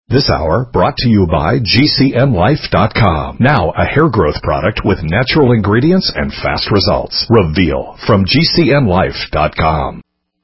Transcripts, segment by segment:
This hour brought to you by GCNlife.com. Now a hair growth product with natural ingredients and fast results. Reveal from GCNlife.com.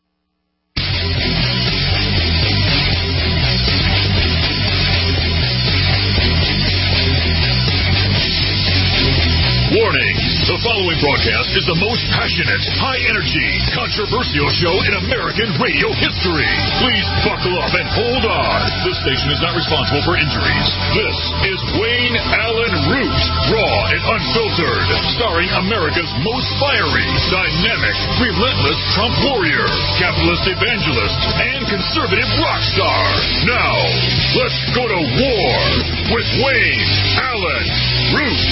Warning! The following broadcast is the most passionate, high-energy, controversial show in American radio history. Please buckle up and hold on. This station is not responsible for injuries. This is Wayne Allen Root, raw and unfiltered, starring America's most fiery, dynamic, relentless Trump warrior, capitalist evangelist, and conservative rock star. Now, let's go to war with Wayne Allen Root.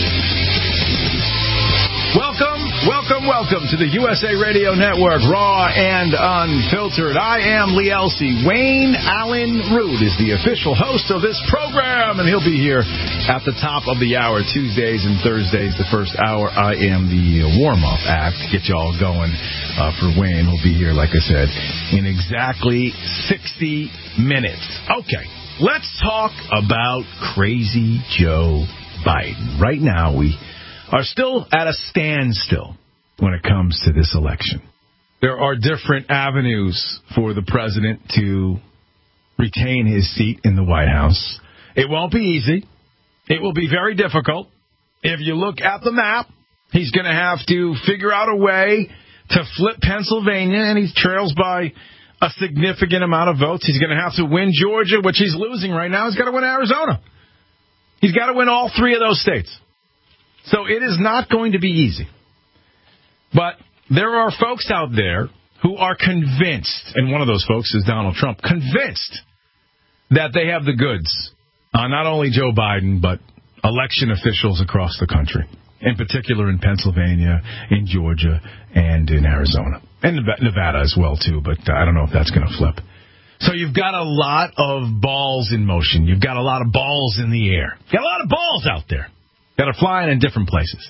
Welcome to the USA Radio Network, raw and unfiltered. I am Lee Elsey. Wayne Allen Root is the official host of this program, and he'll be here at the top of the hour, Tuesdays and Thursdays, the first hour. I am the warm-up act to get you all going for Wayne. He'll be here, like I said, in exactly 60 minutes. Okay, let's talk about Crazy Joe Biden. Right now, we are still at a standstill when it comes to this election. There are different avenues for the president to retain his seat in the White House. It won't be easy. It will be very difficult. If you look at the map, he's going to have to figure out a way to flip Pennsylvania, and he trails by a significant amount of votes. He's going to have to win Georgia, which he's losing right now. He's got to win Arizona. He's got to win all three of those states. So it is not going to be easy. But there are folks out there who are convinced, and one of those folks is Donald Trump, convinced that they have the goods on not only Joe Biden, but election officials across the country, in particular in Pennsylvania, in Georgia, and in Arizona. And Nevada as well, too, but I don't know if that's going to flip. So you've got a lot of balls in motion. You've got a lot of balls in the air. You've got a lot of balls out there that are flying in different places.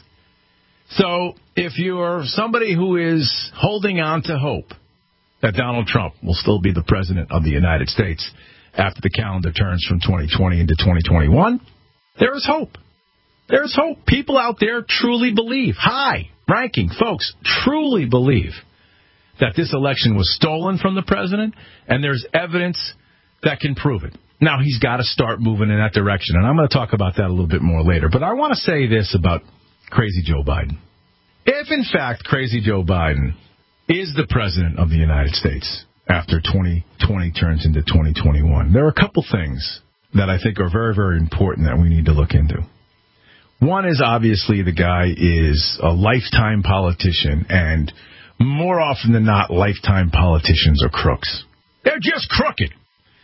So if you're somebody who is holding on to hope that Donald Trump will still be the president of the United States after the calendar turns from 2020 into 2021, there is hope. There is hope. People out there truly believe, high-ranking folks truly believe that this election was stolen from the president, and there's evidence that can prove it. Now, he's got to start moving in that direction, and I'm going to talk about that a little bit more later. But I want to say this about Crazy Joe Biden. If, in fact, Crazy Joe Biden is the president of the United States after 2020 turns into 2021, there are a couple things that I think are very, very important that we need to look into. One is, obviously, the guy is a lifetime politician, and more often than not, lifetime politicians are crooks. They're just crooked.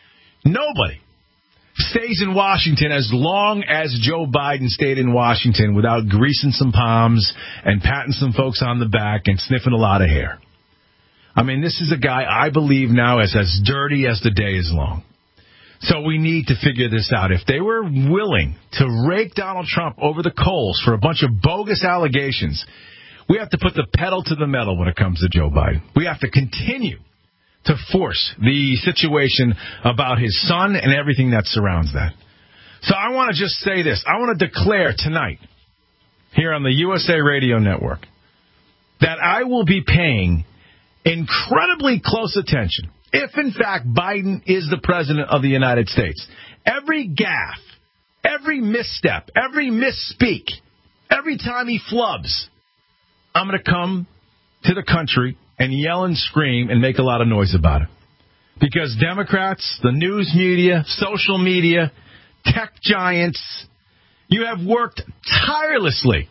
Nobody stays in Washington as long as Joe Biden stayed in Washington without greasing some palms and patting some folks on the back and sniffing a lot of hair. I mean, this is a guy I believe now is as dirty as the day is long. So we need to figure this out. If they were willing to rake Donald Trump over the coals for a bunch of bogus allegations, we have to put the pedal to the metal when it comes to Joe Biden. We have to continue to force the situation about his son and everything that surrounds that. So I want to just say this. I want to declare tonight here on the USA Radio Network that I will be paying incredibly close attention if, in fact, Biden is the president of the United States. Every gaffe, every misstep, every misspeak, every time he flubs, I'm going to come to the country and yell and scream and make a lot of noise about it. Because Democrats, the news media, social media, tech giants, you have worked tirelessly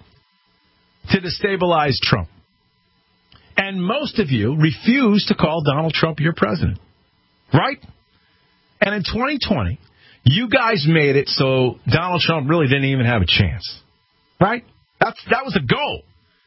to destabilize Trump. And most of you refuse to call Donald Trump your president. Right? And in 2020, you guys made it so Donald Trump really didn't even have a chance. Right? That was the goal.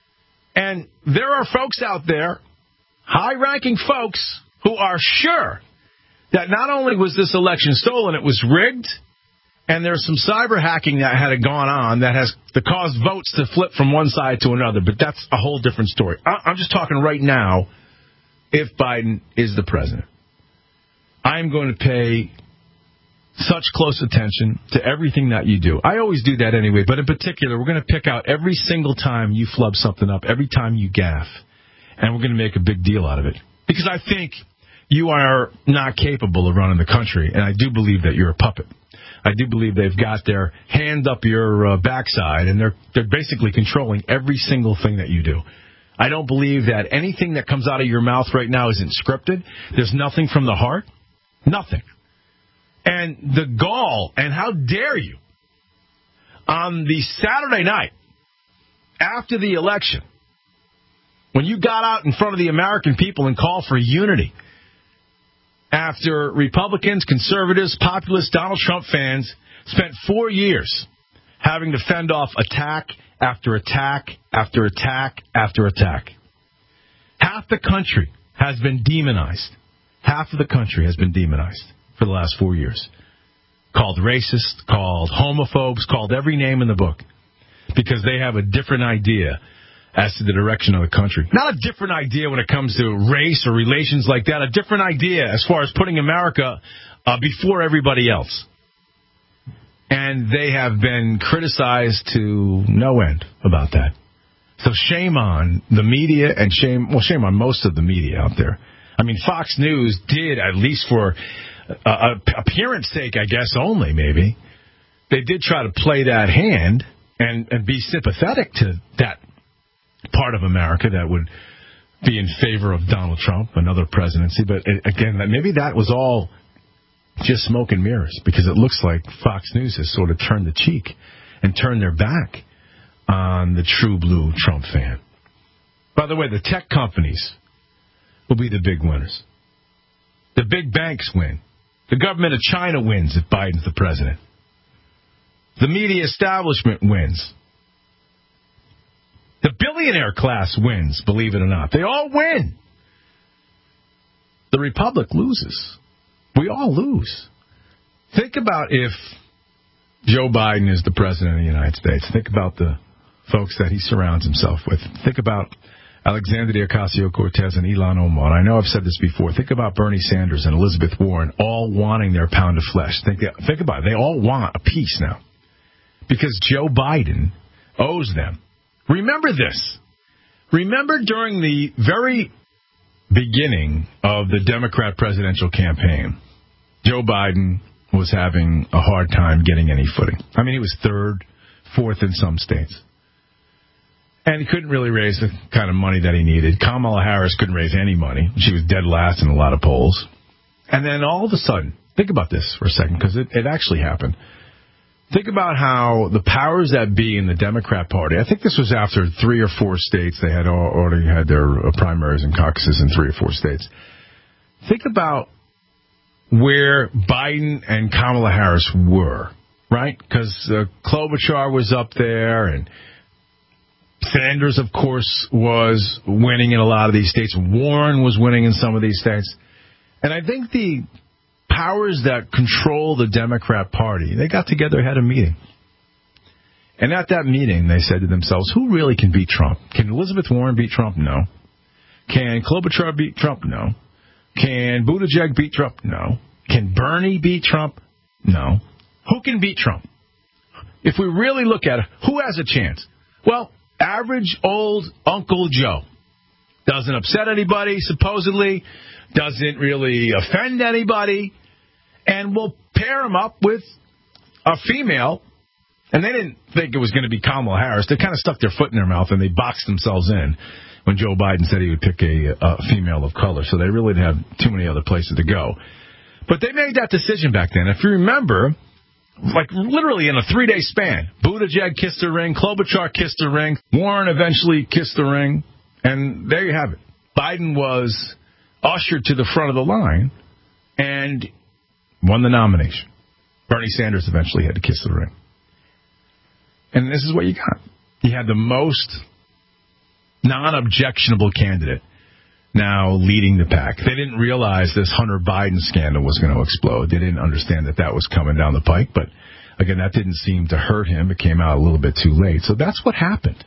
And there are folks out there, high-ranking folks, who are sure that not only was this election stolen, it was rigged, and there's some cyber hacking that had gone on that has caused votes to flip from one side to another, but that's a whole different story. I'm just talking right now, if Biden is the president. I'm going to pay such close attention to everything that you do. I always do that anyway, but in particular, we're going to pick out every single time you flub something up, every time you gaffe, and we're going to make a big deal out of it. Because I think you are not capable of running the country, and I do believe that you're a puppet. I do believe they've got their hand up your backside, and they're basically controlling every single thing that you do. I don't believe that anything that comes out of your mouth right now isn't scripted. There's nothing from the heart. Nothing. And the gall, and how dare you, on the Saturday night after the election, when you got out in front of the American people and called for unity, after Republicans, conservatives, populists, Donald Trump fans spent 4 years having to fend off attack after attack after attack after attack. Half the country has been demonized. Half of the country has been demonized for the last 4 years. Called racist, called homophobes, called every name in the book. Because they have a different idea as to the direction of the country. Not a different idea when it comes to race or relations like that. A different idea as far as putting America before everybody else. And they have been criticized to no end about that. So shame on the media and shame on most of the media out there. I mean, Fox News did, at least for appearance sake, I guess only maybe, they did try to play that hand and be sympathetic to that part of America that would be in favor of Donald Trump, another presidency. But again, maybe that was all just smoke and mirrors, because it looks like Fox News has sort of turned the cheek and turned their back on the true blue Trump fan. By the way, the tech companies will be the big winners. The big banks win. The government of China wins if Biden's the president. The media establishment wins. The billionaire class wins, believe it or not. They all win. The Republic loses. We all lose. Think about if Joe Biden is the president of the United States. Think about the folks that he surrounds himself with. Think about Alexandria Ocasio-Cortez and Ilhan Omar. I know I've said this before. Think about Bernie Sanders and Elizabeth Warren all wanting their pound of flesh. Think about it. They all want a piece now because Joe Biden owes them. Remember this. Remember during the very beginning of the Democrat presidential campaign, Joe Biden was having a hard time getting any footing. I mean, he was third, fourth in some states. And he couldn't really raise the kind of money that he needed. Kamala Harris couldn't raise any money. She was dead last in a lot of polls. And then all of a sudden, think about this for a second, because it actually happened. Think about how the powers that be in the Democrat Party, I think this was after 3 or 4 states, they had already had their primaries and caucuses in 3 or 4 states. Think about where Biden and Kamala Harris were, right? Because Klobuchar was up there, and Sanders, of course, was winning in a lot of these states. Warren was winning in some of these states. And I think the powers that control the Democrat Party, they got together, had a meeting. And at that meeting, they said to themselves, who really can beat Trump? Can Elizabeth Warren beat Trump? No. Can Klobuchar beat Trump? No. Can Buttigieg beat Trump? No. Can Bernie beat Trump? No. Who can beat Trump? If we really look at it, who has a chance? Well, average old Uncle Joe. Doesn't upset anybody, supposedly. Doesn't really offend anybody. And we'll pair him up with a female. And they didn't think it was going to be Kamala Harris. They kind of stuck their foot in their mouth and they boxed themselves in when Joe Biden said he would pick a female of color. So they really didn't have too many other places to go. But they made that decision back then. If you remember, like literally in a 3-day span, Buttigieg kissed the ring, Klobuchar kissed the ring, Warren eventually kissed the ring, and there you have it. Biden was ushered to the front of the line and won the nomination. Bernie Sanders eventually had to kiss the ring. And this is what you got. You had the most non-objectionable candidate now leading the pack. They didn't realize this Hunter Biden scandal was going to explode. They didn't understand that was coming down the pike. But, again, that didn't seem to hurt him. It came out a little bit too late. So that's what happened.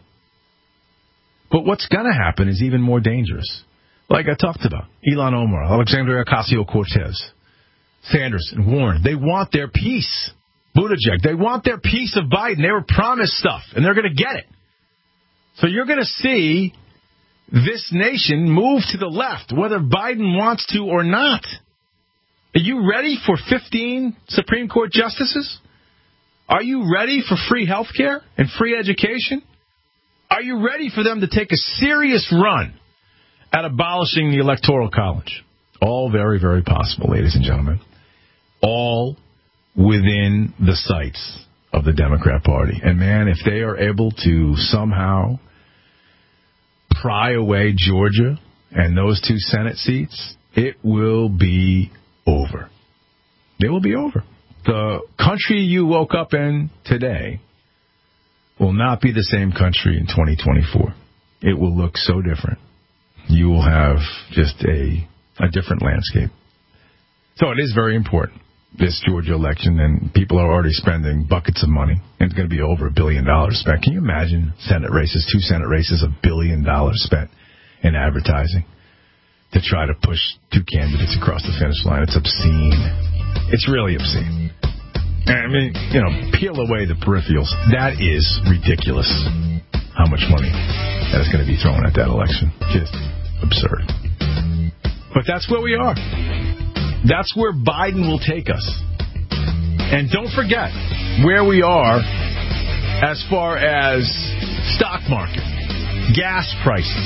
But what's going to happen is even more dangerous. Like I talked about, Ilhan Omar, Alexandria Ocasio-Cortez. Sanders and Warren. They want their piece. Buttigieg. They want their piece of Biden. They were promised stuff, and they're going to get it. So you're going to see this nation move to the left, whether Biden wants to or not. Are you ready for 15 Supreme Court justices? Are you ready for free health care and free education? Are you ready for them to take a serious run at abolishing the Electoral College? All very, very possible, ladies and gentlemen. All within the sights of the Democrat Party. And, man, if they are able to somehow pry away Georgia and those 2 Senate seats, it will be over. It will be over. The country you woke up in today will not be the same country in 2024. It will look so different. You will have just a different landscape. So it is very important, this Georgia election, and people are already spending buckets of money. And it's going to be over $1 billion spent. Can you imagine Senate races, 2 Senate races, $1 billion spent in advertising to try to push 2 candidates across the finish line? It's obscene. It's really obscene. I mean, peel away the peripherals. That is ridiculous. How much money that is going to be thrown at that election. Just absurd. But that's where we are. That's where Biden will take us. And don't forget where we are as far as stock market, gas prices,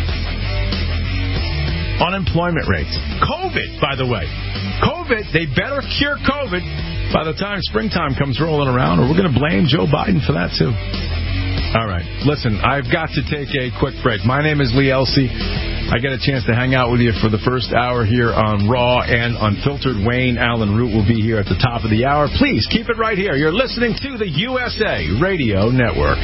unemployment rates, COVID, by the way. COVID, they better cure COVID by the time springtime comes rolling around, or we're going to blame Joe Biden for that, too. All right. Listen, I've got to take a quick break. My name is Lee Elsey. I get a chance to hang out with you for the first hour here on Raw and Unfiltered. Wayne Allen Root will be here at the top of the hour. Please keep it right here. You're listening to the USA Radio Network.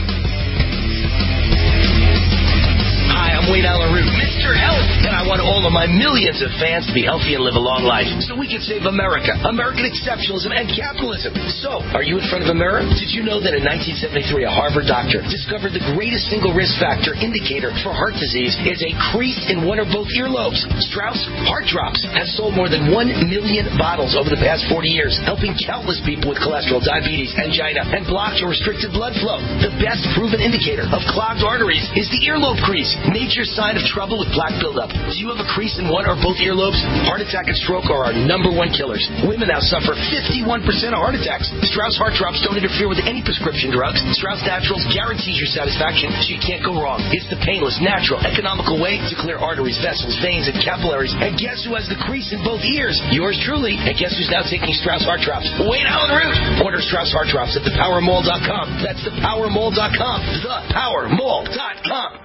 I'm Wayne Allen Root, Mr. Health, and I want all of my millions of fans to be healthy and live a long life so we can save America, American exceptionalism, and capitalism. So, are you in front of a mirror? Did you know that in 1973, a Harvard doctor discovered the greatest single risk factor indicator for heart disease is a crease in one or both earlobes? Strauss Heart Drops has sold more than 1 million bottles over the past 40 years, helping countless people with cholesterol, diabetes, angina, and blocked or restricted blood flow. The best proven indicator of clogged arteries is the earlobe crease. Major sign of trouble with plaque buildup. Do you have a crease in one or both earlobes? Heart attack and stroke are our #1 killers. Women now suffer 51% of heart attacks. Strauss Heart Drops don't interfere with any prescription drugs. Strauss Naturals guarantees your satisfaction, so you can't go wrong. It's the painless, natural, economical way to clear arteries, vessels, veins, and capillaries. And guess who has the crease in both ears? Yours truly. And guess who's now taking Strauss Heart Drops? Wayne Allen Root. Order Strauss Heart Drops at thepowermall.com. That's thepowermall.com. Thepowermall.com.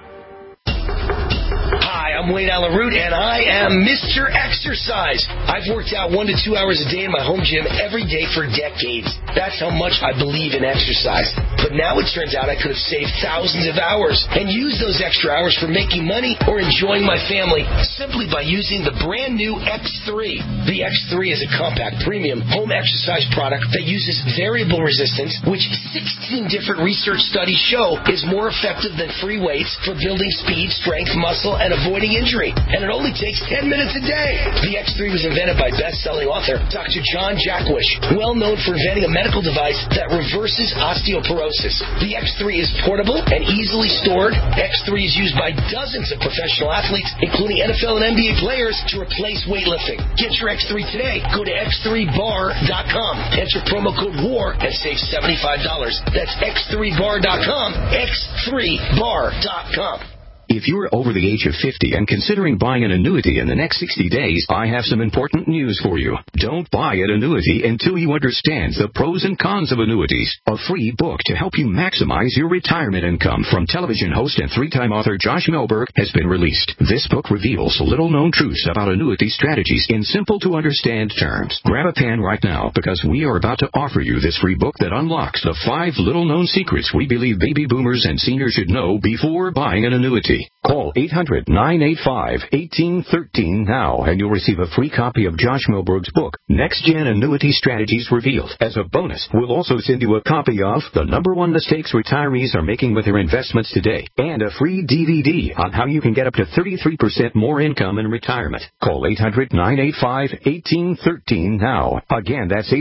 Hi, I'm Wayne Allen Root, and I am Mr. Exercise. I've worked out 1 to 2 hours a day in my home gym every day for decades. That's how much I believe in exercise. But now it turns out I could have saved thousands of hours and used those extra hours for making money or enjoying my family simply by using the brand new X3. The X3 is a compact, premium home exercise product that uses variable resistance, which 16 different research studies show is more effective than free weights for building speed, strength, muscle, and avoiding injury. And it only takes 10 minutes a day. The X3 was invented by best-selling author Dr. John Jackwish, well known for inventing a medical device that reverses osteoporosis. The X3 is portable and easily stored. X3 is used by dozens of professional athletes, including NFL and NBA players, to replace weightlifting. Get your X3 today. Go to x3bar.com. Enter promo code WAR and save $75. That's x3bar.com. x3bar.com. If you're over the age of 50 and considering buying an annuity in the next 60 days, I have some important news for you. Don't buy an annuity until you understand the pros and cons of annuities. A free book to help you maximize your retirement income from television host and 3-time author Josh Melberg has been released. This book reveals little-known truths about annuity strategies in simple-to-understand terms. Grab a pen right now because we are about to offer you this free book that unlocks the 5 little-known secrets we believe baby boomers and seniors should know before buying an annuity. annuity. Call 800-985-1813 now, and you'll receive a free copy of Josh Milberg's book, Next Gen Annuity Strategies Revealed. As a bonus, we'll also send you a copy of The #1 Mistakes Retirees Are Making with Their Investments Today, and a free DVD on how you can get up to 33% more income in retirement. Call 800-985-1813 now. Again, that's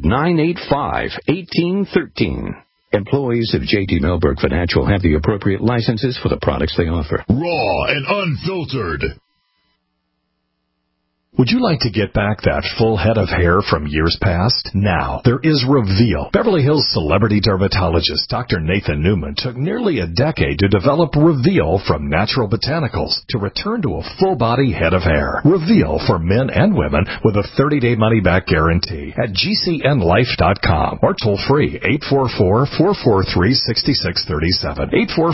800-985-1813. Employees of J.D. Milberg Financial have the appropriate licenses for the products they offer. Raw and unfiltered. Would you like to get back that full head of hair from years past? Now, there is Reveal. Beverly Hills celebrity dermatologist Dr. Nathan Newman took nearly a decade to develop Reveal from natural botanicals to return to a full-body head of hair. Reveal for men and women with a 30-day money-back guarantee at GCNlife.com or toll-free 844-443-6637.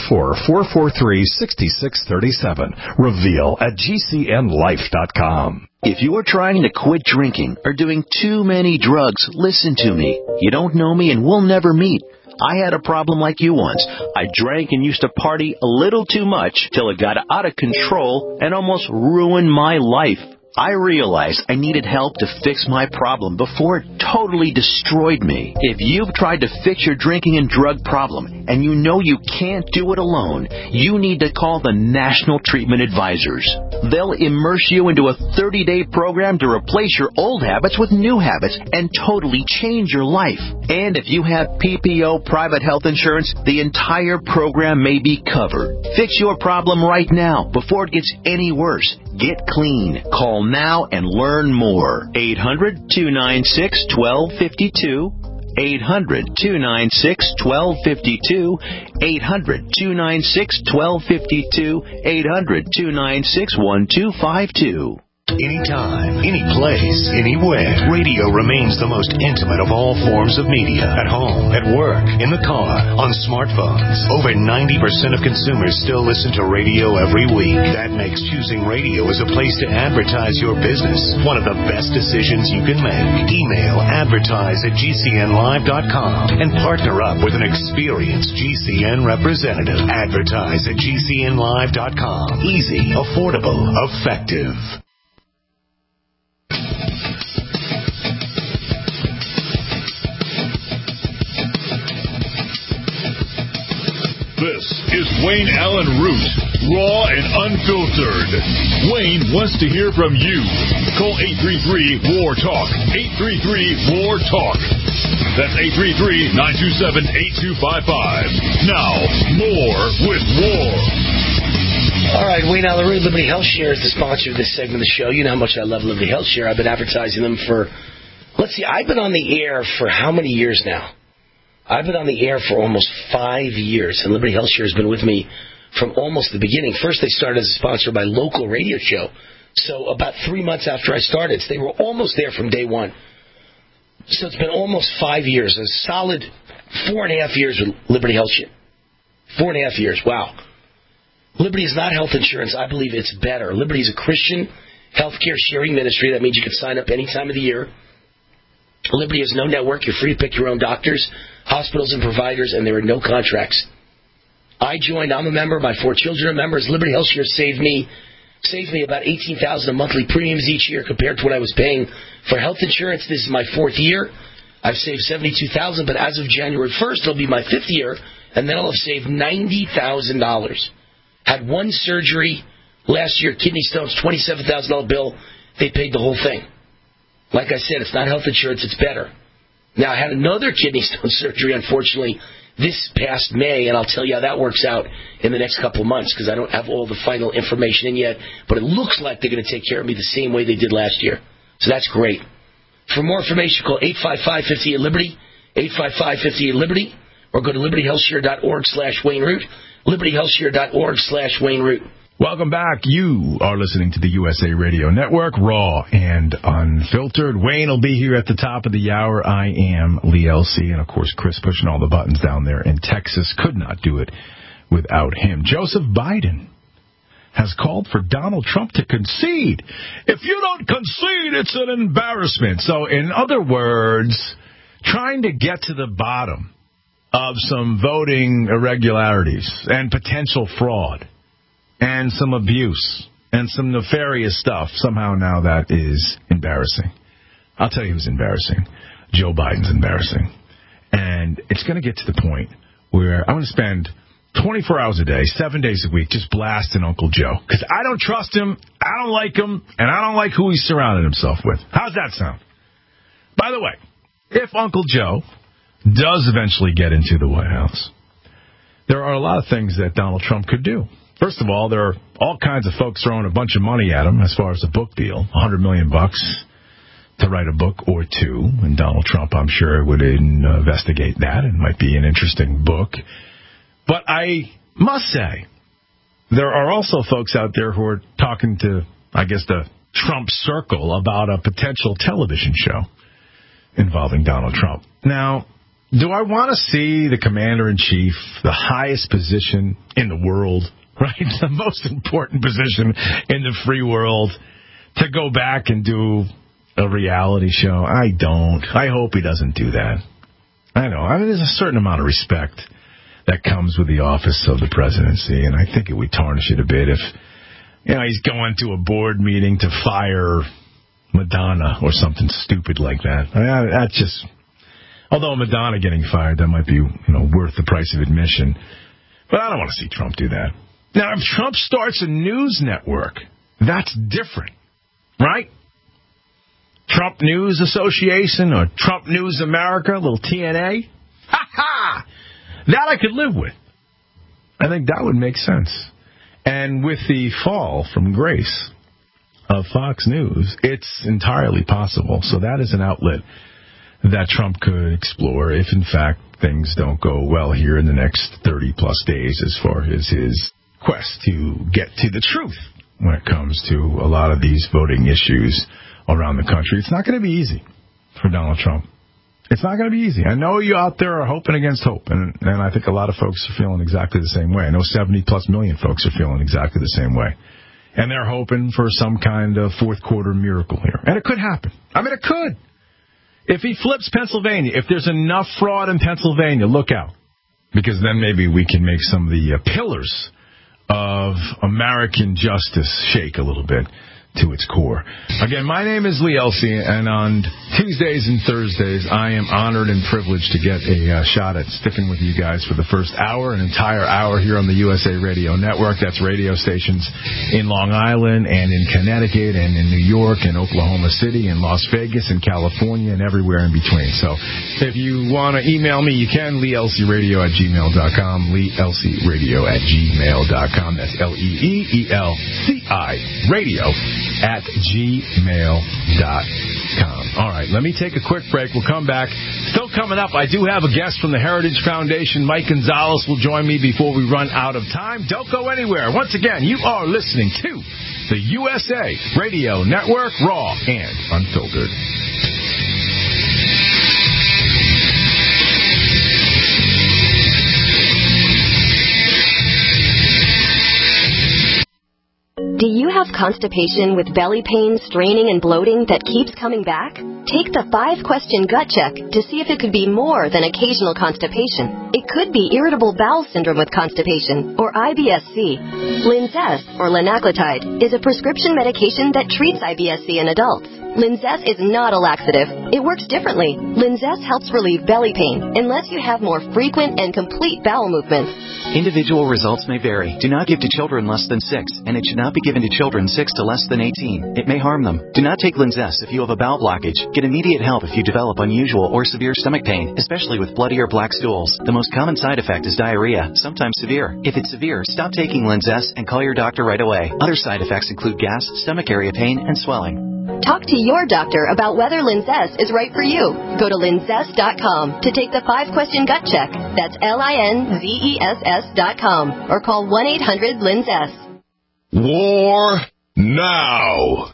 844-443-6637. Reveal at GCNlife.com. If you're trying to quit drinking or doing too many drugs, listen to me. You don't know me and we'll never meet. I had a problem like you once. I drank and used to party a little too much till it got out of control and almost ruined my life. I realized I needed help to fix my problem before it totally destroyed me. If you've tried to fix your drinking and drug problem and you know you can't do it alone, you need to call the National Treatment Advisors. They'll immerse you into a 30-day program to replace your old habits with new habits and totally change your life. And if you have PPO private health insurance, the entire program may be covered. Fix your problem right now before it gets any worse. Get clean. Call now and learn more. 800-296-1252. 800-296-1252. 800-296-1252. 800-296-1252. Anytime, any place, anywhere. Radio remains the most intimate of all forms of media. At home, at work, in the car, on smartphones. Over 90% of consumers still listen to radio every week. That makes choosing radio as a place to advertise your business one of the best decisions you can make. Email advertise@gcnlive.com and partner up with an experienced GCN representative. Advertise at gcnlive.com. Easy, affordable, effective. This is Wayne Allen Root, raw and unfiltered. Wayne wants to hear from you. Call 833-WAR-TALK. 833-WAR-TALK. That's 833-927-8255. Now, more with War. All right, Wayne Allen Root, Liberty Health Share is the sponsor of this segment of the show. You know how much I love Liberty Health Share. I've been advertising them for, I've been on the air for how many years now? I've been on the air for almost 5 years, and Liberty Health Share has been with me from almost the beginning. First, they started as a sponsor of my local radio show. So about 3 months after I started, they were almost there from day one. So it's been almost 5 years, a solid 4.5 years with Liberty Health Share. 4.5 years, wow. Liberty is not health insurance. I believe it's better. Liberty is a Christian healthcare sharing ministry. That means you can sign up any time of the year. Liberty has no network. You're free to pick your own doctors, hospitals, and providers, and there are no contracts. I joined. I'm a member. My 4 children are members. Liberty Health Share saved me about $18,000 in monthly premiums each year compared to what I was paying for health insurance. This is my 4th year. I've saved $72,000, but as of January 1st, it'll be my 5th year, and then I'll have saved $90,000. Had one surgery last year, kidney stones, $27,000 bill. They paid the whole thing. Like I said, it's not health insurance, it's better. Now, I had another kidney stone surgery, unfortunately, this past May, and I'll tell you how that works out in the next couple of months because I don't have all the final information in yet, but it looks like they're going to take care of me the same way they did last year. So that's great. For more information, call 855-58-LIBERTY, 855-58-LIBERTY, or go to libertyhealthshare.org/Wayne Root, libertyhealthshare.org/Wayne Root. Welcome back. You are listening to the USA Radio Network, raw and unfiltered. Wayne will be here at the top of the hour. I am Lee L.C., and, of course, Chris pushing all the buttons down there in Texas. Could not do it without him. Joseph Biden has called for Donald Trump to concede. If you don't concede, it's an embarrassment. So, in other words, trying to get to the bottom of some voting irregularities and potential fraud. and some abuse and some nefarious stuff. Somehow now that is embarrassing. I'll tell you who's embarrassing. Joe Biden's embarrassing. And it's going to get to the point where I'm going to spend 24 hours a day, 7 days a week, just blasting Uncle Joe. Because I don't trust him, I don't like him, and I don't like who he's surrounded himself with. How's that sound? By the way, if Uncle Joe does eventually get into the White House, there are a lot of things that Donald Trump could do. First of all, there are all kinds of folks throwing a bunch of money at him as far as a book deal, $100 million to write a book or two. And Donald Trump, I'm sure, would investigate that. It might be an interesting book. But I must say, there are also folks out there who are talking to, I guess, the Trump circle about a potential television show involving Donald Trump. Now, do I want to see the commander-in-chief, the highest position in the world, right, the most important position in the free world, to go back and do a reality show? I don't. I hope he doesn't do that. I know. I mean, there's a certain amount of respect that comes with the office of the presidency, and I think it would tarnish it a bit if, he's going to a board meeting to fire Madonna or something stupid like that. I mean, that's just, although Madonna getting fired, that might be, worth the price of admission. But I don't want to see Trump do that. Now, if Trump starts a news network, that's different, right? Trump News Association or Trump News America, a little TNA. Ha-ha! That I could live with. I think that would make sense. And with the fall from grace of Fox News, it's entirely possible. So that is an outlet that Trump could explore if, in fact, things don't go well here in the next 30-plus days as far as his quest to get to the truth when it comes to a lot of these voting issues around the country. It's not going to be easy for Donald Trump. It's not going to be easy. I know you out there are hoping against hope, and I think a lot of folks are feeling exactly the same way. I know 70-plus million folks are feeling exactly the same way. And they're hoping for some kind of fourth-quarter miracle here. And it could happen. I mean, it could. If he flips Pennsylvania, if there's enough fraud in Pennsylvania, look out. Because then maybe we can make some of the pillars of American justice shake a little bit to its core. Again, my name is Lee Elsey, and on Tuesdays and Thursdays, I am honored and privileged to get a shot at sticking with you guys for the first hour, an entire hour here on the USA Radio Network. That's radio stations in Long Island and in Connecticut and in New York and Oklahoma City and Las Vegas and California and everywhere in between. So if you want to email me, you can, LeeElseyRadio@gmail.com, LeeElseyRadio@gmail.com. That's LeeElci radio@gmail.com. All right, let me take a quick break. We'll come back. Still coming up, I do have a guest from the Heritage Foundation. Mike Gonzalez will join me before we run out of time. Don't go anywhere. Once again, you are listening to the USA Radio Network, raw and unfiltered. Do you have constipation with belly pain, straining, and bloating that keeps coming back? Take the 5-question gut check to see if it could be more than occasional constipation. It could be irritable bowel syndrome with constipation, or IBS-C. Linzess, or linaclotide, is a prescription medication that treats IBS-C in adults. Linzess is not a laxative. It works differently. Linzess helps relieve belly pain unless you have more frequent and complete bowel movements. Individual results may vary. Do not give to children less than 6, and it should not be given to children 6 to less than 18. It may harm them. Do not take Linzess if you have a bowel blockage. Get immediate help if you develop unusual or severe stomach pain, especially with bloody or black stools. The most common side effect is diarrhea, sometimes severe. If it's severe, stop taking Linzess and call your doctor right away. Other side effects include gas, stomach area pain, and swelling. Talk to your doctor about whether Linzess is right for you. Go to linzess.com to take the 5-question gut check. That's LINZESS.com or call 1-800-LINZESS. War now.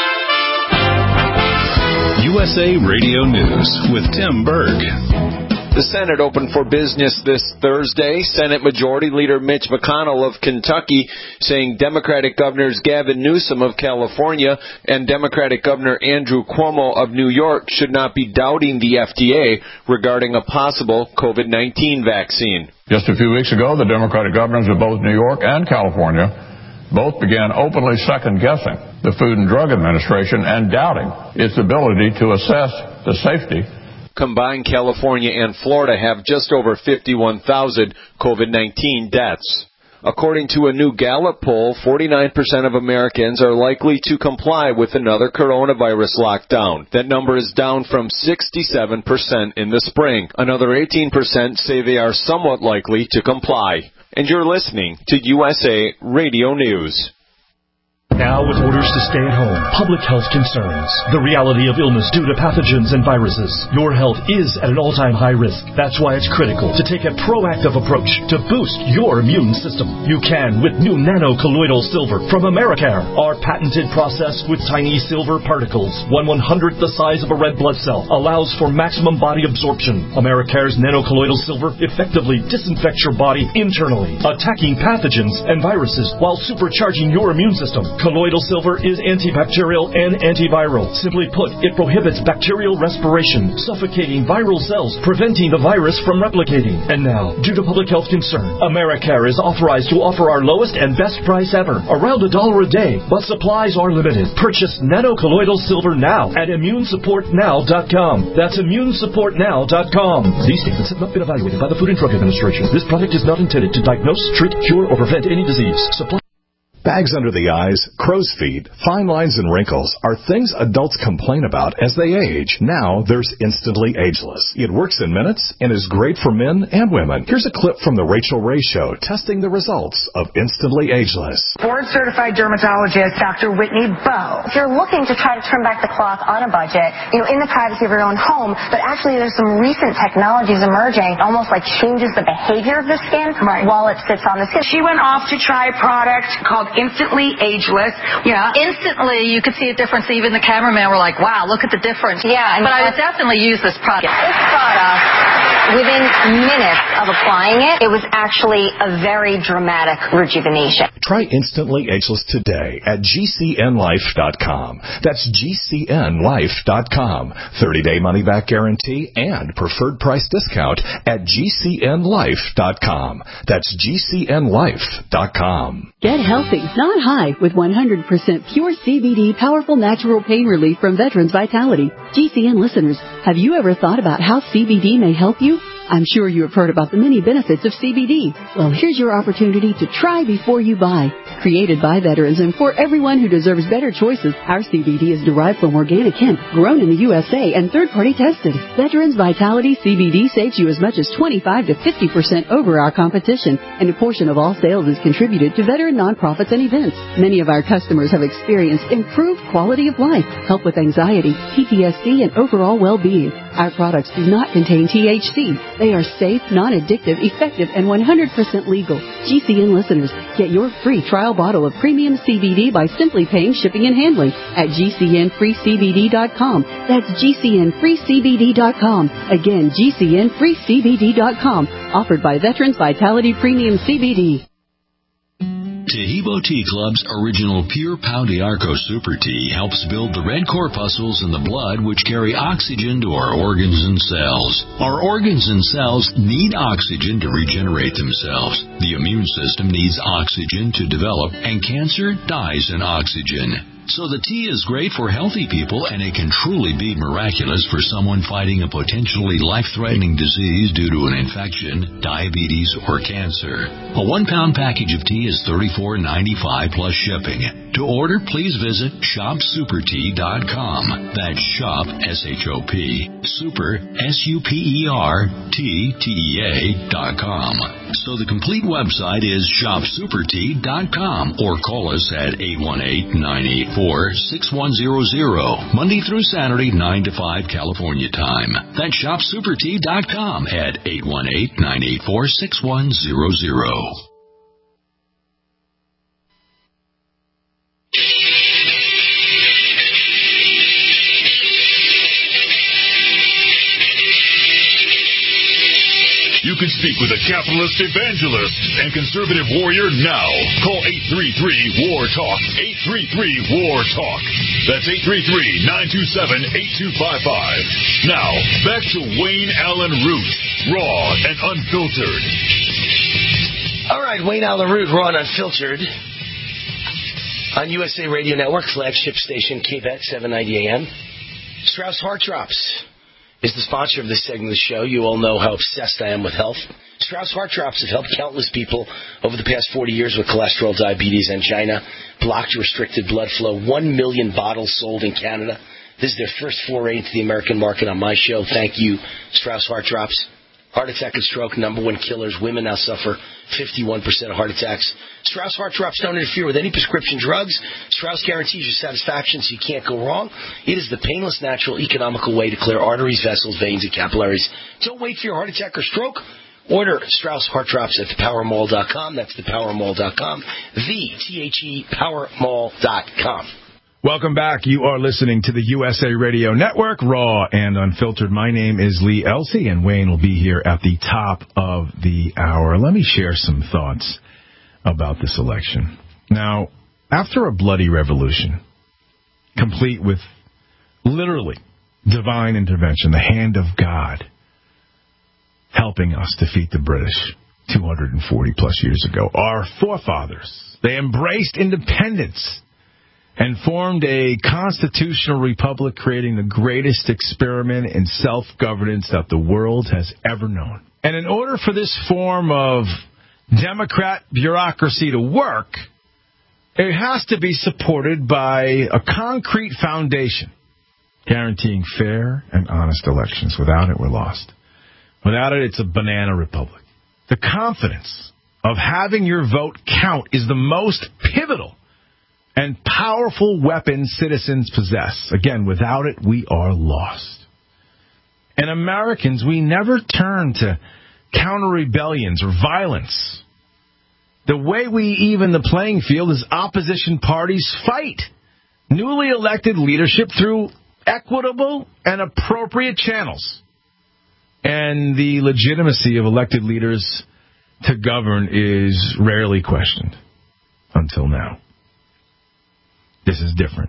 USA Radio News with Tim Berg. The Senate opened for business this Thursday. Senate Majority Leader Mitch McConnell of Kentucky saying Democratic Governors Gavin Newsom of California and Democratic Governor Andrew Cuomo of New York should not be doubting the FDA regarding a possible COVID-19 vaccine. Just a few weeks ago, the Democratic governors of both New York and California both began openly second-guessing the Food and Drug Administration and doubting its ability to assess the safety. Combined, California and Florida have just over 51,000 COVID-19 deaths. According to a new Gallup poll, 49% of Americans are likely to comply with another coronavirus lockdown. That number is down from 67% in the spring. Another 18% say they are somewhat likely to comply. And you're listening to USA Radio News. Now with orders to stay at home, public health concerns, the reality of illness due to pathogens and viruses. Your health is at an all-time high risk. That's why it's critical to take a proactive approach to boost your immune system. You can with new nano-colloidal silver from Americare. Our patented process with tiny silver particles, 1/100th the size of a red blood cell, allows for maximum body absorption. Americare's nano-colloidal silver effectively disinfects your body internally, attacking pathogens and viruses while supercharging your immune system. Colloidal silver is antibacterial and antiviral. Simply put, it prohibits bacterial respiration, suffocating viral cells, preventing the virus from replicating. And now, due to public health concern, Americare is authorized to offer our lowest and best price ever, around $1 a day, but supplies are limited. Purchase nano-colloidal silver now at immunesupportnow.com. That's immunesupportnow.com. These statements have not been evaluated by the Food and Drug Administration. This product is not intended to diagnose, treat, cure, or prevent any disease. Bags under the eyes, crow's feet, fine lines, and wrinkles are things adults complain about as they age. Now there's Instantly Ageless. It works in minutes and is great for men and women. Here's a clip from The Rachel Ray Show testing the results of Instantly Ageless. Board-certified dermatologist Dr. Whitney Bowe. If you're looking to try to turn back the clock on a budget, in the privacy of your own home, but actually there's some recent technologies emerging, almost like changes the behavior of the skin while it sits on the skin. She went off to try a product called Instantly Ageless. Yeah, instantly you could see a difference. Even the cameraman were like, wow, look at the difference. Yeah. But I would definitely use this product. This product, within minutes of applying it, it was actually a very dramatic rejuvenation. Try Instantly Ageless today at GCNlife.com. That's GCNlife.com. 30-day money-back guarantee and preferred price discount at GCNlife.com. That's GCNlife.com. Get healthy, not high, with 100% pure CBD powerful natural pain relief from Veterans Vitality. GCN listeners, have you ever thought about how CBD may help you? I'm sure you have heard about the many benefits of CBD. Well, here's your opportunity to try before you buy. Created by veterans and for everyone who deserves better choices, our CBD is derived from organic hemp, grown in the USA and third-party tested. Veterans Vitality CBD saves you as much as 25 to 50% over our competition, and a portion of all sales is contributed to veteran nonprofits and events. Many of our customers have experienced improved quality of life, help with anxiety, PTSD, and overall well-being. Our products do not contain THC. They are safe, non-addictive, effective, and 100% legal. GCN listeners, get your free trial bottle of premium CBD by simply paying shipping and handling at GCNFreeCBD.com. That's GCNFreeCBD.com. Again, GCNFreeCBD.com. Offered by Veterans Vitality Premium CBD. Tahibo Tea Club's original Pure Pau d'Arco Super Tea helps build the red corpuscles in the blood which carry oxygen to our organs and cells. Our organs and cells need oxygen to regenerate themselves. The immune system needs oxygen to develop, and cancer dies in oxygen. So the tea is great for healthy people, and it can truly be miraculous for someone fighting a potentially life-threatening disease due to an infection, diabetes, or cancer. A 1-pound package of tea is $34.95 plus shipping. To order, please visit shopsupertea.com. That's shop, S-H-O-P, super, SUPERTEA.com. So the complete website is shopsupertea.com, or call us at 818-984-6100, Monday through Saturday, 9 to 5 California time. That's shopsupertea.com at 818-984-6100. can speak with a capitalist evangelist and conservative warrior now. Call 833-WAR-TALK. 833-WAR-TALK. That's 833-927-8255. Now, back to Wayne Allen Root, raw and unfiltered. All right, Wayne Allen Root, raw and unfiltered. On USA Radio Network, flagship station, KVET, 790 AM. Strauss Heart Drops is the sponsor of this segment of the show. You all know how obsessed I am with health. Strauss Heart Drops have helped countless people over the past 40 years with cholesterol, diabetes, angina, blocked restricted blood flow. 1 million bottles sold in Canada. This is their first foray into the American market on my show. Thank you, Strauss Heart Drops. Heart attack and stroke, #1 killers. Women now suffer 51% of heart attacks. Strauss Heart Drops don't interfere with any prescription drugs. Strauss guarantees your satisfaction, so you can't go wrong. It is the painless, natural, economical way to clear arteries, vessels, veins, and capillaries. Don't wait for your heart attack or stroke. Order Strauss Heart Drops at thepowermall.com. That's thepowermall.com. ThePowerMall.com. Welcome back. You are listening to the USA Radio Network, raw and unfiltered. My name is Lee Elsey, and Wayne will be here at the top of the hour. Let me share some thoughts about this election. Now, after a bloody revolution, complete with literally divine intervention, the hand of God helping us defeat the British 240-plus years ago, our forefathers, they embraced independence and formed a constitutional republic, creating the greatest experiment in self-governance that the world has ever known. And in order for this form of Democrat bureaucracy to work, it has to be supported by a concrete foundation, guaranteeing fair and honest elections. Without it, we're lost. Without it, it's a banana republic. The confidence of having your vote count is the most pivotal and powerful weapon citizens possess. Again, without it, we are lost. And Americans, we never turn to counter-rebellions or violence. The way we even the playing field is opposition parties fight newly elected leadership through equitable and appropriate channels. And the legitimacy of elected leaders to govern is rarely questioned until now. This is different.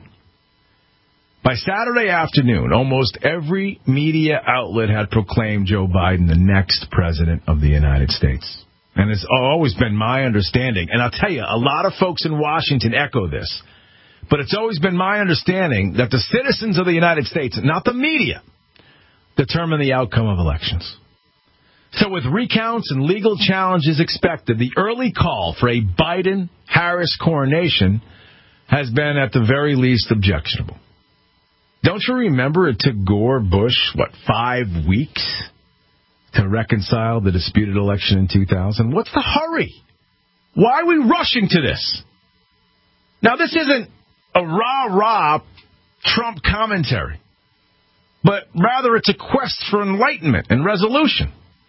By Saturday afternoon, almost every media outlet had proclaimed Joe Biden the next president of the United States. And it's always been my understanding, and I'll tell you, a lot of folks in Washington echo this, but it's always been my understanding that the citizens of the United States, not the media, determine the outcome of elections. So with recounts and legal challenges expected, the early call for a Biden-Harris coronation has been at the very least objectionable. Don't you remember it took Gore, Bush, 5 weeks to reconcile the disputed election in 2000? What's the hurry? Why are we rushing to this? Now, this isn't a rah-rah Trump commentary, but rather it's a quest for enlightenment and resolution.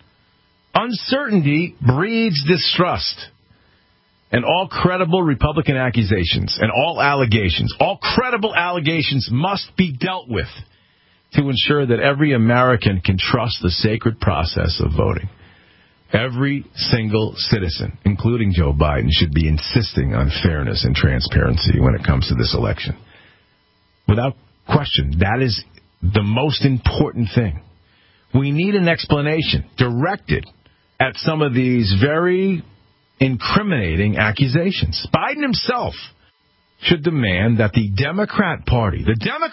Uncertainty breeds distrust. And all credible Republican accusations and all credible allegations must be dealt with to ensure that every American can trust the sacred process of voting. Every single citizen, including Joe Biden, should be insisting on fairness and transparency when it comes to this election. Without question, that is the most important thing. We need an explanation directed at some of these very incriminating accusations. Biden himself should demand that the Democrat Party,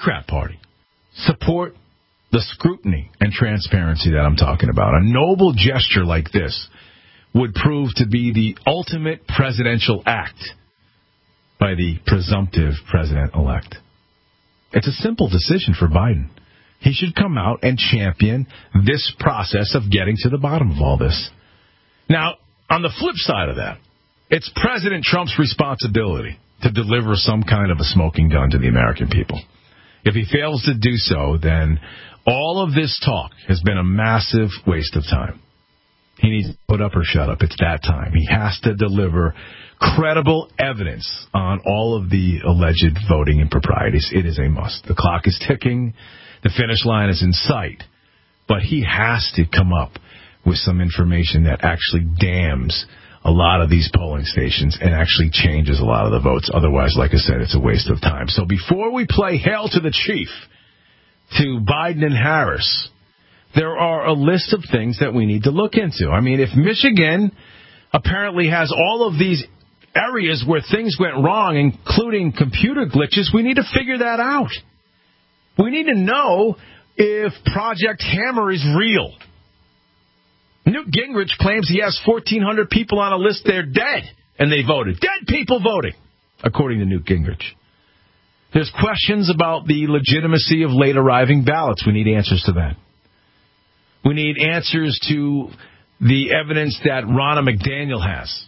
support the scrutiny and transparency that I'm talking about. A noble gesture like this would prove to be the ultimate presidential act by the presumptive president-elect. It's a simple decision for Biden. He should come out and champion this process of getting to the bottom of all this. Now, on the flip side of that, it's President Trump's responsibility to deliver some kind of a smoking gun to the American people. If he fails to do so, then all of this talk has been a massive waste of time. He needs to put up or shut up. It's that time. He has to deliver credible evidence on all of the alleged voting improprieties. It is a must. The clock is ticking. The finish line is in sight. But he has to come up with some information that actually damns a lot of these polling stations and actually changes a lot of the votes. Otherwise, like I said, it's a waste of time. So before we play Hail to the Chief to Biden and Harris, there are a list of things that we need to look into. I mean, if Michigan apparently has all of these areas where things went wrong, including computer glitches, we need to figure that out. We need to know if Project Hammer is real. Newt Gingrich claims he has 1,400 people on a list they're dead, and they voted. Dead people voting, according to Newt Gingrich. There's questions about the legitimacy of late-arriving ballots. We need answers to that. We need answers to the evidence that Ronna McDaniel has.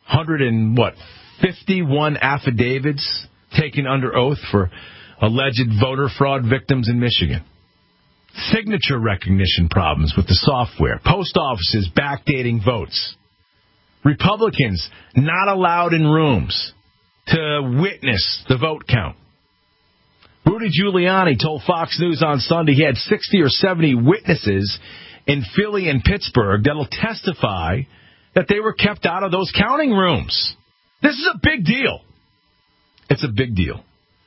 151 affidavits taken under oath for alleged voter fraud victims in Michigan. Signature recognition problems with the software. Post offices backdating votes. Republicans not allowed in rooms to witness the vote count. Rudy Giuliani told Fox News on Sunday he had 60 or 70 witnesses in Philly and Pittsburgh that'll testify that they were kept out of those counting rooms. This is a big deal. It's a big deal.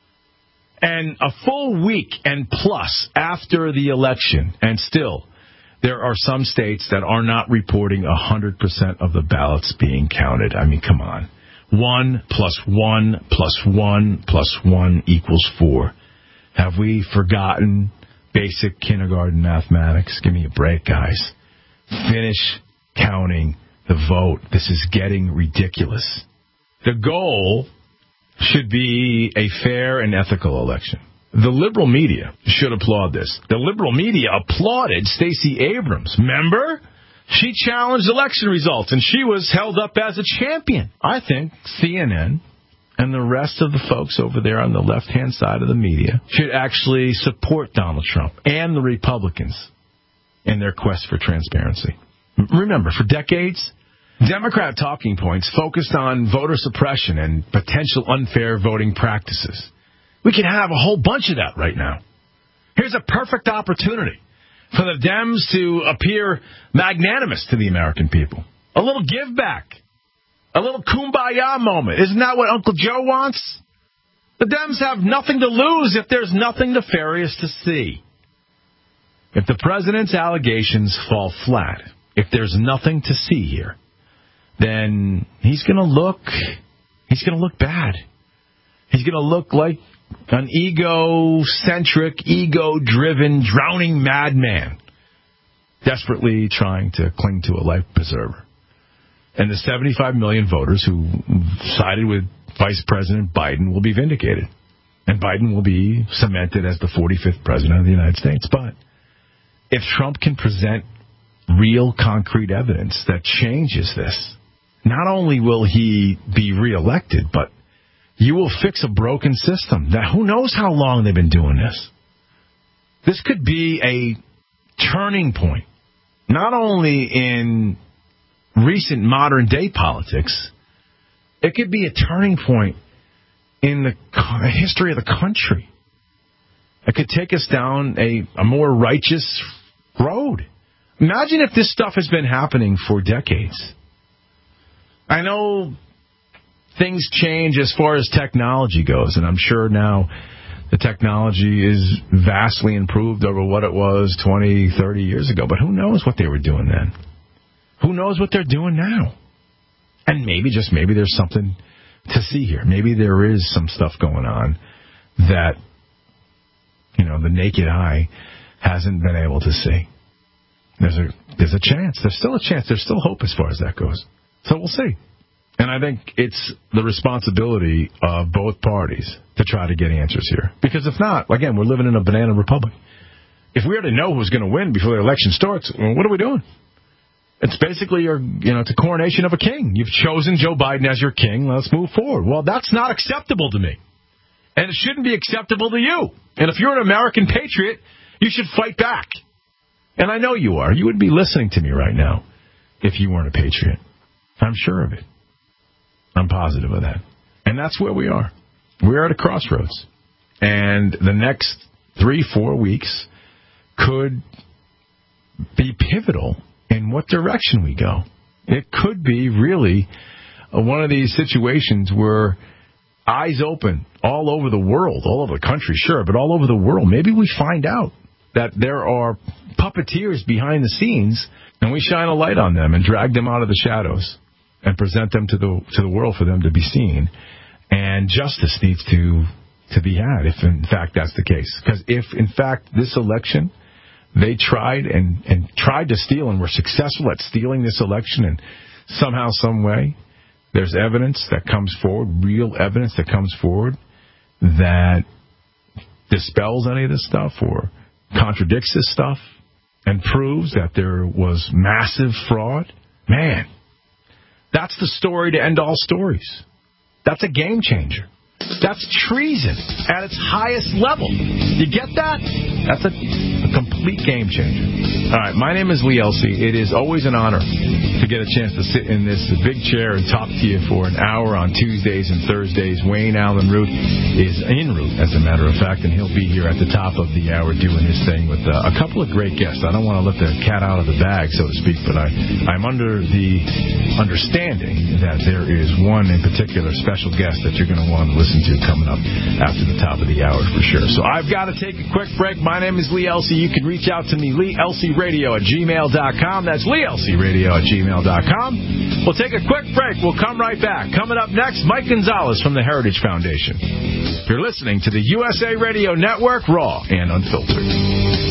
And a full week and plus after the election, and still, there are some states that are not reporting 100% of the ballots being counted. I mean, come on. 1 plus 1 plus 1 plus 1 equals 4. Have we forgotten basic kindergarten mathematics? Give me a break, guys. Finish counting the vote. This is getting ridiculous. The goal should be a fair and ethical election. The liberal media should applaud this. The liberal media applauded Stacey Abrams. Remember? She challenged election results, and she was held up as a champion. I think CNN and the rest of the folks over there on the left-hand side of the media should actually support Donald Trump and the Republicans in their quest for transparency. Remember, for decades, Democrat talking points focused on voter suppression and potential unfair voting practices. We could have a whole bunch of that right now. Here's a perfect opportunity for the Dems to appear magnanimous to the American people. A little give back. A little kumbaya moment. Isn't that what Uncle Joe wants? The Dems have nothing to lose if there's nothing nefarious to see. If the president's allegations fall flat, if there's nothing to see here, then he's going to look bad. He's going to look like an egocentric, ego-driven, drowning madman, desperately trying to cling to a life preserver. And the 75 million voters who sided with Vice President Biden will be vindicated. And Biden will be cemented as the 45th president of the United States. But if Trump can present real concrete evidence that changes this, not only will he be reelected, but you will fix a broken system. Now, who knows how long they've been doing this? This could be a turning point, not only in recent modern-day politics, it could be a turning point in the history of the country. It could take us down a more righteous road. Imagine if this stuff has been happening for decades. I know things change as far as technology goes, and I'm sure now the technology is vastly improved over what it was 20, 30 years ago. But who knows what they were doing then? Who knows what they're doing now? And maybe, just maybe, there's something to see here. Maybe there is some stuff going on that, the naked eye hasn't been able to see. There's a chance. There's still a chance. There's still hope as far as that goes. So we'll see. And I think it's the responsibility of both parties to try to get answers here. Because if not, again, we're living in a banana republic. If we already know who's going to win before the election starts, what are we doing? It's basically it's a coronation of a king. You've chosen Joe Biden as your king. Let's move forward. Well, that's not acceptable to me. And it shouldn't be acceptable to you. And if you're an American patriot, you should fight back. And I know you are. You would be listening to me right now if you weren't a patriot. I'm sure of it. I'm positive of that. And that's where we are. We're at a crossroads. And the next 3-4 weeks could be pivotal in what direction we go. It could be really one of these situations where eyes open all over the world, all over the country, sure, but all over the world. Maybe we find out that there are puppeteers behind the scenes, and we shine a light on them and drag them out of the shadows and present them to the world for them to be seen. And justice needs to be had, if in fact that's the case. Because if in fact this election, they tried and tried to steal and were successful at stealing this election, and somehow, some way, there's evidence that comes forward, real evidence that comes forward that dispels any of this stuff or contradicts this stuff and proves that there was massive fraud, man, that's the story to end all stories. That's a game changer. That's treason at its highest level. You get that? That's a complete game changer. All right, my name is Lee Elsey. It is always an honor to get a chance to sit in this big chair and talk to you for an hour on Tuesdays and Thursdays. Wayne Allen Root is en route, as a matter of fact, and he'll be here at the top of the hour doing his thing with a couple of great guests. I don't want to let the cat out of the bag, so to speak, but I'm under the understanding that there is one in particular special guest that you're going to want to listen to coming up after the top of the hour for sure. So I've got to take a quick break. My name is Lee Elsey. You can reach out to me, LeeElseyRadio@gmail.com. That's LeeElseyRadio@gmail.com. We'll take a quick break. We'll come right back. Coming up next, Mike Gonzalez from the Heritage Foundation. You're listening to the USA Radio Network, Raw and Unfiltered.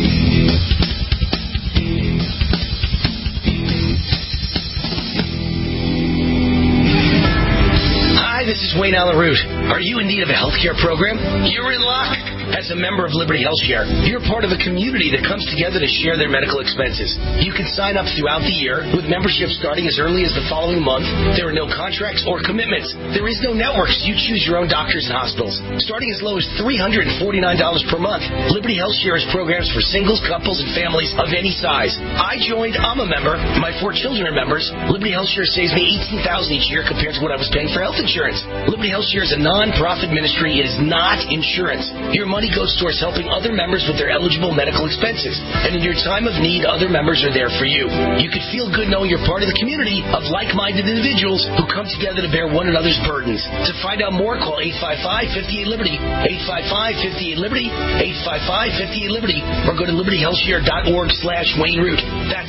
This is Wayne Allen Root. Are you in need of a health care program? You're in luck. As a member of Liberty Health Share, you're part of a community that comes together to share their medical expenses. You can sign up throughout the year with membership starting as early as the following month. There are no contracts or commitments. There is no networks. You choose your own doctors and hospitals. Starting as low as $349 per month, Liberty Health Share has programs for singles, couples, and families of any size. I joined. I'm a member. My 4 children are members. Liberty Health Share saves me $18,000 each year compared to what I was paying for health insurance. Liberty Health Share is a non-profit ministry. It is not insurance. Your money goes towards helping other members with their eligible medical expenses. And in your time of need, other members are there for you. You can feel good knowing you're part of the community of like-minded individuals who come together to bear one another's burdens. To find out more, call 855-58-LIBERTY, 855-58-LIBERTY, 855-58-LIBERTY, or go to libertyhealthshare.org/Wayne Root. That's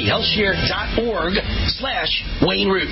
libertyhealthshare.org/Wayne Root.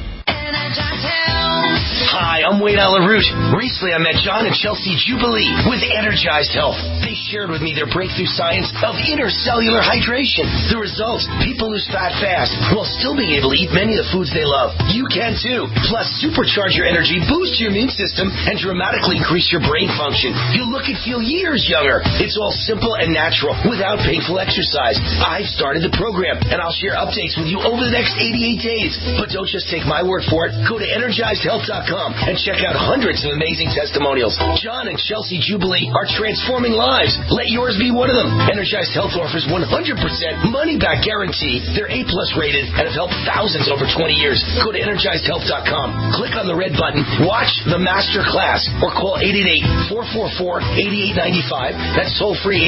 Hi, I'm Wayne Allen Root. Recently, I met John and Chelsea Jubilee with Energized Health. They shared with me their breakthrough science of intercellular hydration. The results, people lose fat fast while still being able to eat many of the foods they love. You can too. Plus, supercharge your energy, boost your immune system, and dramatically increase your brain function. You'll look and feel years younger. It's all simple and natural without painful exercise. I've started the program, and I'll share updates with you over the next 88 days. But don't just take my word for it. Go to EnergizedHealth.com and check out hundreds of amazing testimonials. John and Chelsea Jubilee are transforming lives. Let yours be one of them. Energized Health offers 100% money-back guarantee. They're A+ rated and have helped thousands over 20 years. Go to EnergizedHealth.com. Click on the red button, watch the master class, or call 888-444-8895. That's toll-free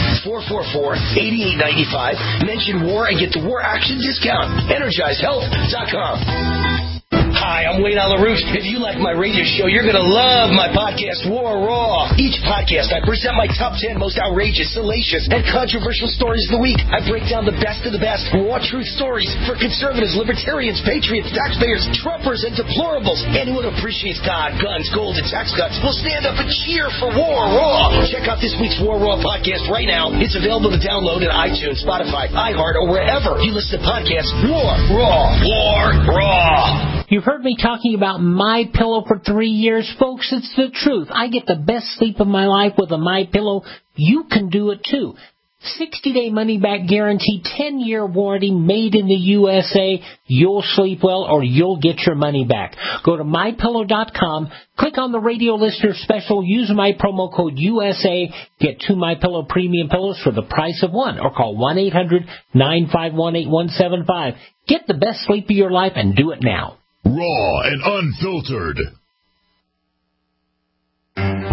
888-444-8895. Mention WAR and get the WAR Action discount. EnergizedHealth.com. Hi, I'm Wayne Allen Root. If you like my radio show, you're going to love my podcast, War Raw. Each podcast, I present my top 10 most outrageous, salacious, and controversial stories of the week. I break down the best of the best raw truth stories for conservatives, libertarians, patriots, taxpayers, Trumpers, and deplorables. Anyone who appreciates God, guns, gold, and tax cuts will stand up and cheer for War Raw. Check out this week's War Raw podcast right now. It's available to download in iTunes, Spotify, iHeart, or wherever you listen to podcasts. War Raw. War Raw. You've heard me talking about MyPillow for 3 years, folks. It's the truth. I get the best sleep of my life with a MyPillow. You can do it too. 60-day money-back guarantee, 10-year warranty, made in the USA. You'll sleep well or you'll get your money back. Go to MyPillow.com, click on the radio listener special, use my promo code USA, get 2 MyPillow premium pillows for the price of one, or call 1-800-951-8175. Get the best sleep of your life and do it now. Raw and unfiltered.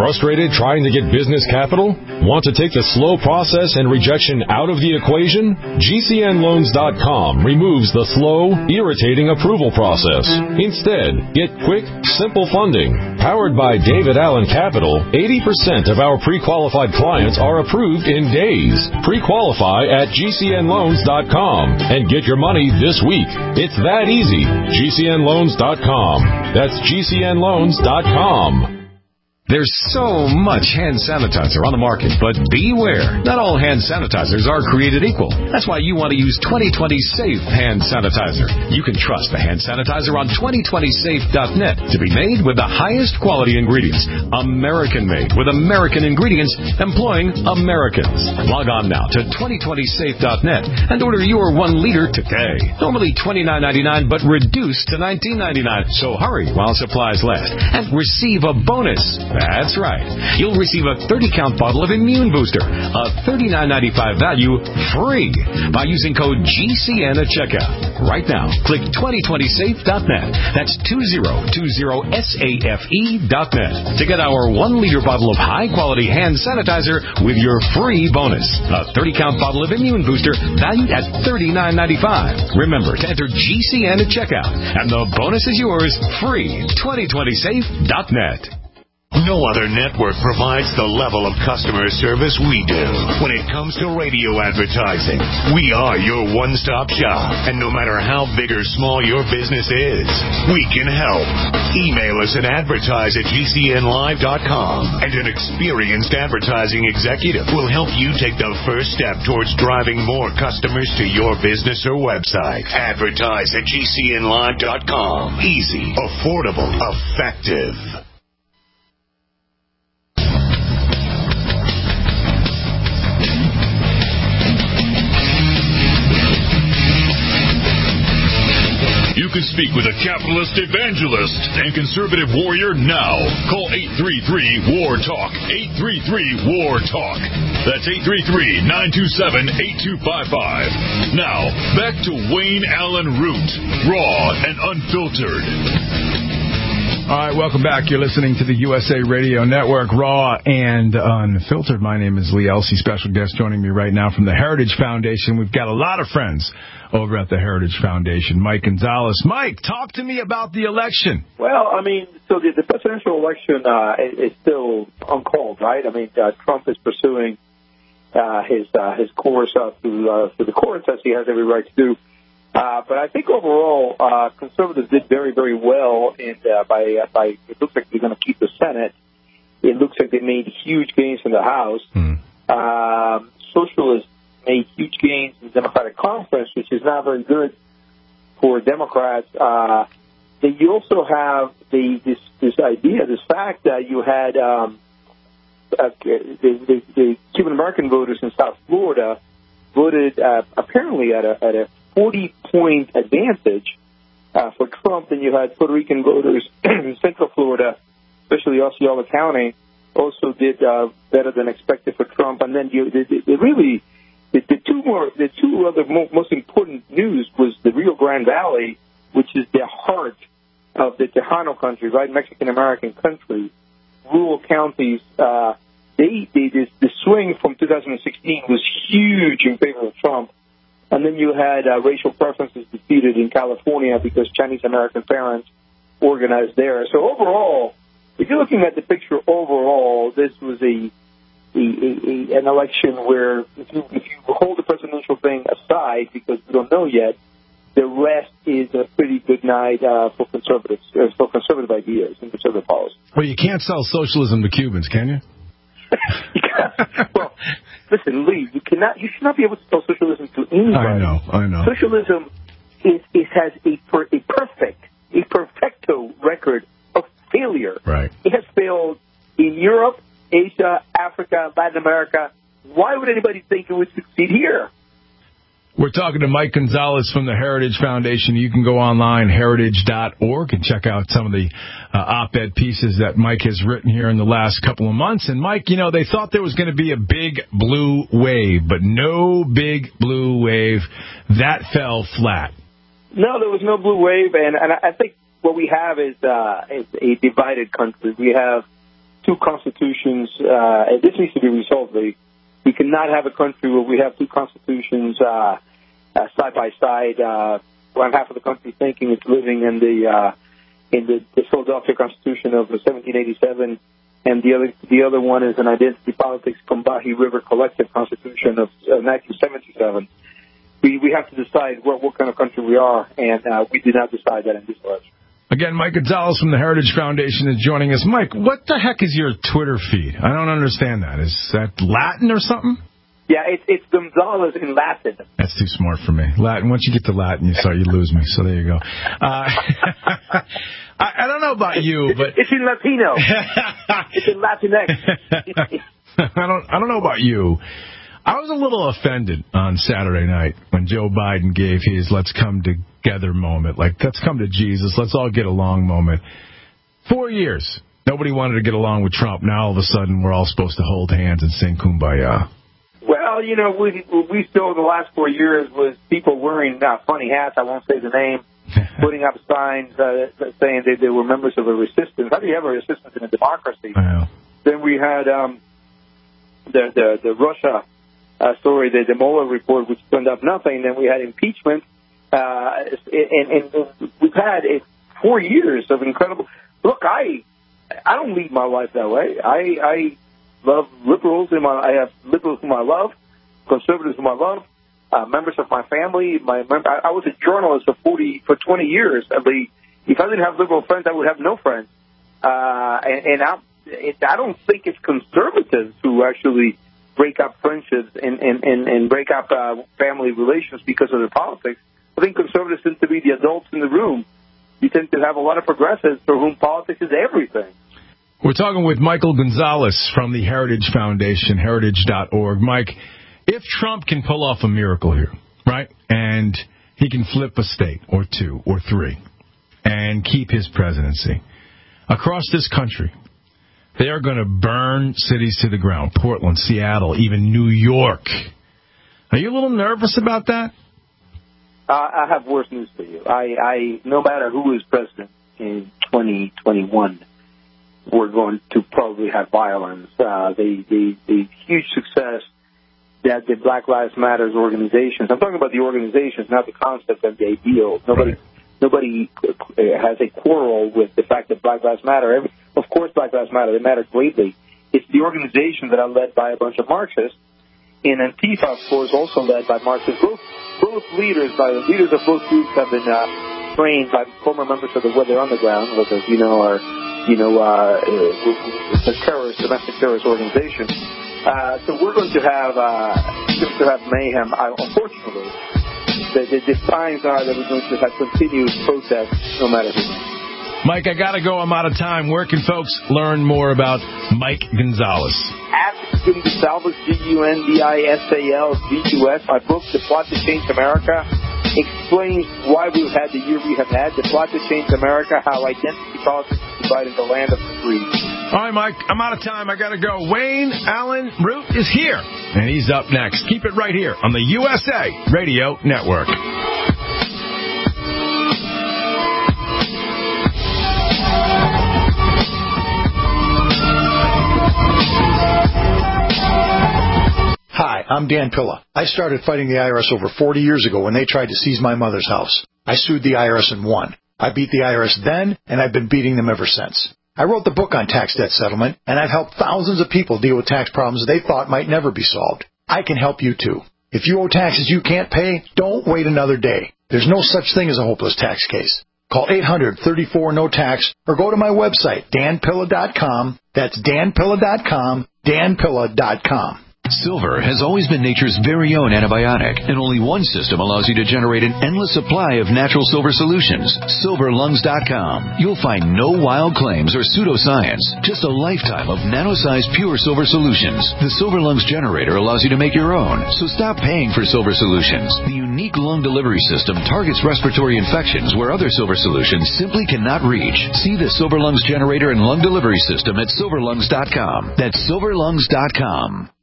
Frustrated trying to get business capital? Want to take the slow process and rejection out of the equation? GCNLoans.com removes the slow, irritating approval process. Instead, get quick, simple funding. Powered by David Allen Capital, 80% of our pre-qualified clients are approved in days. Pre-qualify at GCNLoans.com and get your money this week. It's that easy. GCNLoans.com. That's GCNLoans.com. There's so much hand sanitizer on the market, but beware. Not all hand sanitizers are created equal. That's why you want to use 2020 Safe Hand Sanitizer. You can trust the hand sanitizer on 2020safe.net to be made with the highest quality ingredients. American-made with American ingredients employing Americans. Log on now to 2020safe.net and order your 1 liter today. Normally $29.99, but reduced to $19.99. So hurry while supplies last and receive a bonus. That's right. You'll receive a 30-count bottle of Immune Booster, a $39.95 value, free by using code GCN at checkout. Right now, click 2020safe.net. That's 2020safe.net to get our 1-liter bottle of high-quality hand sanitizer with your free bonus. A 30-count bottle of Immune Booster valued at $39.95. Remember to enter GCN at checkout, and the bonus is yours free. 2020safe.net. No other network provides the level of customer service we do. When it comes to radio advertising, we are your one-stop shop. And no matter how big or small your business is, we can help. Email us at advertise@gcnlive.com, and an experienced advertising executive will help you take the first step towards driving more customers to your business or website. Advertise@gcnlive.com. Easy, affordable, effective. You can speak with a capitalist evangelist and conservative warrior now. Call 833-WAR-TALK. 833-WAR-TALK. That's 833-927-8255. Now, back to Wayne Allen Root, raw and unfiltered. All right, welcome back. You're listening to the USA Radio Network, raw and unfiltered. My name is Lee Elsey. Special guest joining me right now from the Heritage Foundation. We've got a lot of friends over at the Heritage Foundation. Mike Gonzalez. Mike, talk to me about the election. Well, I mean, so the presidential election is still uncalled, right? I mean, Trump is pursuing his course through the courts, as he has every right to do. But I think overall, conservatives did very, very well, and it looks like they're going to keep the Senate. It looks like they made huge gains in the House. Socialists made huge gains in the Democratic Conference, which is not very good for Democrats. Then you also have this fact that you had the Cuban American voters in South Florida voted apparently at a 40-point advantage for Trump. Then you had Puerto Rican voters in Central Florida, especially Osceola County, also did better than expected for Trump. And then the two other most important news was the Rio Grande Valley, which is the heart of the Tejano country, right, Mexican-American country. Rural counties, the swing from 2016 was huge in favor of Trump. And then you had racial preferences defeated in California because Chinese-American parents organized there. So overall, if you're looking at the picture overall, this was an election where if you hold the presidential thing aside, because we don't know yet, the rest is a pretty good night for conservative ideas and conservative policy. Well, you can't sell socialism to Cubans, can you? Well, listen, Lee, you should not be able to sell socialism to anybody. I know. Socialism has a perfecto record of failure. Right. It has failed in Europe, Asia, Africa, Latin America. Why would anybody think it would succeed here? We're talking to Mike Gonzalez from the Heritage Foundation. You can go online, heritage.org, and check out some of the op-ed pieces that Mike has written here in the last couple of months. And, Mike, they thought there was going to be a big blue wave, but no big blue wave. That fell flat. No, there was no blue wave, and I think what we have is a divided country. We have two constitutions. This needs to be resolved. We cannot have a country where we have two constitutions side by side. One half of the country thinking it's living in the Philadelphia Constitution of 1787, and the other one is an identity politics Combahee River Collective Constitution of 1977. We have to decide what kind of country we are, and we did not decide that in this election. Again, Mike Gonzalez from the Heritage Foundation is joining us. Mike, what the heck is your Twitter feed? I don't understand that. Is that Latin or something? Yeah, it's Gonzalez in Latin. That's too smart for me. Latin. Once you get to Latin, you lose me. So there you go. I don't know about you, but it's in Latino. It's in Latinx. I don't know about you. I was a little offended on Saturday night when Joe Biden gave his "let's come together" moment. Like, let's come to Jesus, let's all get along moment. 4 years, nobody wanted to get along with Trump. Now all of a sudden, we're all supposed to hold hands and sing Kumbaya. Well, we still, the last 4 years, was people wearing funny hats, I won't say the name, putting up signs saying they were members of a resistance. How do you have a resistance in a democracy? Then we had the Russia story, the Mueller report, which turned up nothing. Then we had impeachment. And we've had 4 years of incredible... Look, I don't lead my life that way. I love liberals. I have liberals whom I love, conservatives whom I love, members of my family. I was a journalist for 20 years. If I didn't have liberal friends, I would have no friends. And I don't think it's conservatives who actually break up friendships and break up family relations because of their politics. I think conservatives tend to be the adults in the room. You tend to have a lot of progressives for whom politics is everything. We're talking with Michael Gonzalez from the Heritage Foundation, heritage.org. Mike, if Trump can pull off a miracle here, right, and he can flip a state or two or three and keep his presidency, across this country, they are going to burn cities to the ground. Portland, Seattle, even New York. Are you a little nervous about that? I have worse news for you. No matter who is president in 2021, we're going to probably have violence. The huge success that the Black Lives Matter organizations, I'm talking about the organizations, not the concept and the ideal. Nobody has a quarrel with the fact that Black Lives Matter. Of course, Black Lives Matter. They matter greatly. It's the organizations that are led by a bunch of Marxists. And Antifa, of course, also led by Marxists. Both leaders, the leaders of both groups have been trained by former members of the Weather Underground, which, as you know, are a domestic terrorist organization. So we're going to have mayhem. Unfortunately, the signs are that we're going to have continued protests, no matter who. Mike, I got to go. I'm out of time. Where can folks learn more about Mike Gonzalez? At Gonzalez, GUNDISALZUS. My book, The Plot to Change America, explains why we've had the year we have had. The Plot to Change America, how identity politics is dividing the land of the free. All right, Mike, I'm out of time. I got to go. Wayne Allen Root is here, and he's up next. Keep it right here on the USA Radio Network. Hi, I'm Dan Pilla. I started fighting the IRS over 40 years ago when they tried to seize my mother's house. I sued the IRS and won. I beat the IRS then, and I've been beating them ever since. I wrote the book on tax debt settlement, and I've helped thousands of people deal with tax problems they thought might never be solved. I can help you, too. If you owe taxes you can't pay, don't wait another day. There's no such thing as a hopeless tax case. Call 800-34-NO-TAX or go to my website, danpilla.com. That's danpilla.com, danpilla.com. Silver has always been nature's very own antibiotic, and only one system allows you to generate an endless supply of natural silver solutions. SilverLungs.com. You'll find no wild claims or pseudoscience, just a lifetime of nano-sized pure silver solutions. The Silver Lungs generator allows you to make your own, so stop paying for silver solutions. The unique lung delivery system targets respiratory infections where other silver solutions simply cannot reach. See the Silver Lungs generator and lung delivery system at SilverLungs.com. That's SilverLungs.com.